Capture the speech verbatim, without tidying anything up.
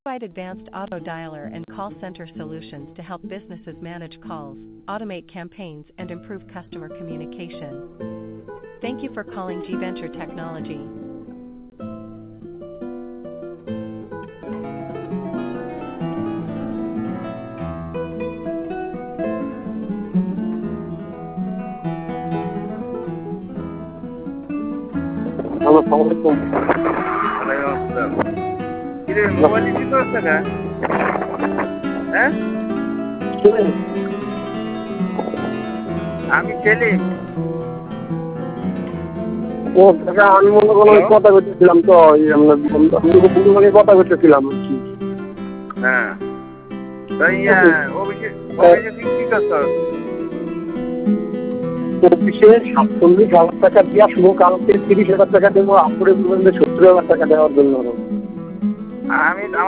Provide advanced auto dialer and call center solutions to help businesses manage calls, automate campaigns, and improve customer communication. Thank you for calling G Venture Technology. Hello, আসসালামু আলাইকুম। ওয়ালাইকুম আসসালাম। কিরে mobile কি করছ না? হ্যাঁ? কে? আমি সেলিম। ও কাকা, আমি মনে করলাম হ্যালো? কথা বলতেছিলাম তো এই আমরা বন্ধু ভাগে কথা বলতেছিলাম আর কি। হ্যাঁ। তাই ইয়া, অভিষেক অভিষেক কি কি করছ? অফিসে সাতচল্লিশ হাজার টাকা দিয়ে শুধু কালকে তিরিশ হাজার টাকা দেবো, আপুরে বলবেন যে সত্তর হাজার টাকা দেওয়ার জন্য। আমি